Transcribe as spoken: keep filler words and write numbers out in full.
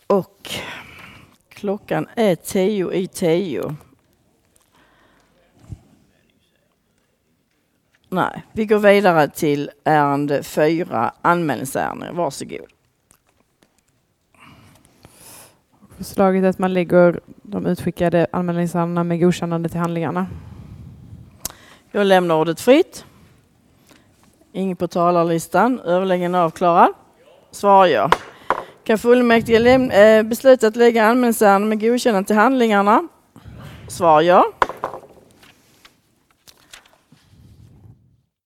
Och klockan är tio i tio. Nej, vi går vidare till ärende fyra, anmälningsärende. Varsågod. Förslaget är att man lägger de utskickade anmälningsärendena med godkännande till handlingarna. Jag lämnar ordet fritt. Ingen på talarlistan. Överläggningen är avklarad. Svarar jag. Kan fullmäktige läm- äh, besluta att lägga anmälningsärenden med godkännande till handlingarna? Svarar jag.